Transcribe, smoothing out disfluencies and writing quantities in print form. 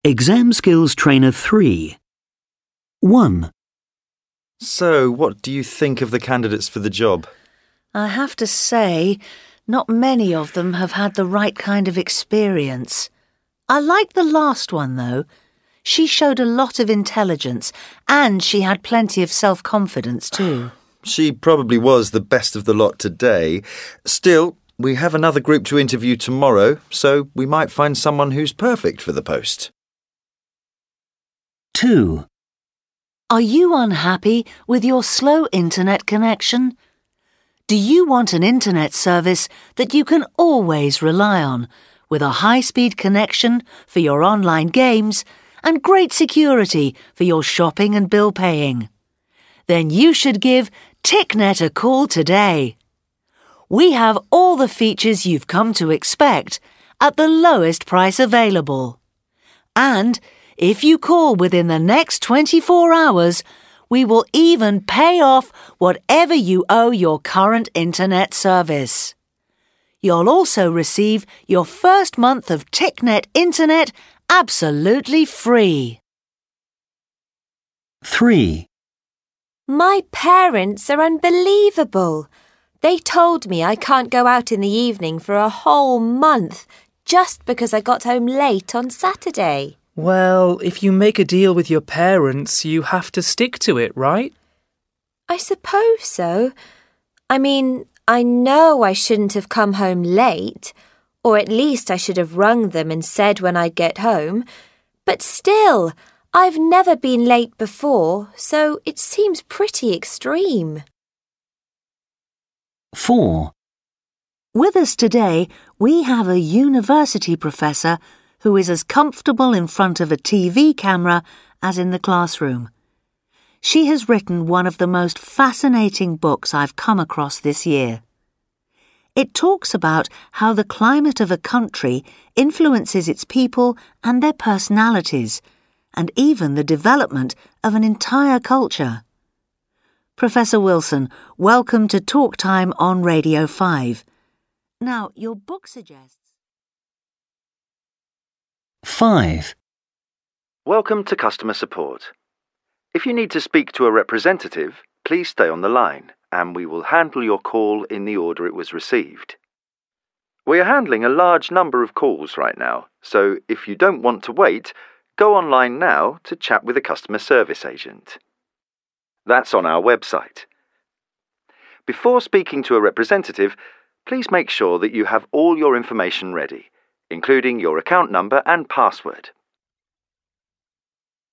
Exam Skills Trainer 3. 1. So, what do you think of the candidates for the job? I have to say, not many of them have had the right kind of experience. I like the last one, though. She showed a lot of intelligence, and she had plenty of self-confidence, too. She probably was the best of the lot today. Still, we have another group to interview tomorrow, so we might find someone who's perfect for the post. 2. Are you unhappy with your slow internet connection? Do you want an internet service that you can always rely on, with a high-speed connection for your online games and great security for your shopping and bill paying? Then you should give TickNet a call today. We have all the features you've come to expect at the lowest price available. And if you call within the next 24 hours, we will even pay off whatever you owe your current internet service. You'll also receive your first month of TickNet Internet absolutely free. 3. My parents are unbelievable. They told me I can't go out in the evening for a whole month just because I got home late on Saturday. Well, if you make a deal with your parents, you have to stick to it, right? I suppose so. I mean, I know I shouldn't have come home late, or at least I should have rung them and said when I'd get home. But still, I've never been late before, so it seems pretty extreme. 4. With us today, we have a university professor who is as comfortable in front of a TV camera as in the classroom. She has written one of the most fascinating books I've come across this year. It talks about how the climate of a country influences its people and their personalities, and even the development of an entire culture. Professor Wilson, welcome to Talk Time on Radio 5. Now, your book suggests... 5. Welcome to customer support. If you need to speak to a representative, please stay on the line, and we will handle your call in the order it was received. We are handling a large number of calls right now, so if you don't want to wait, go online now to chat with a customer service agent. That's on our website. Before speaking to a representative, please make sure that you have all your information ready, including your account number and password.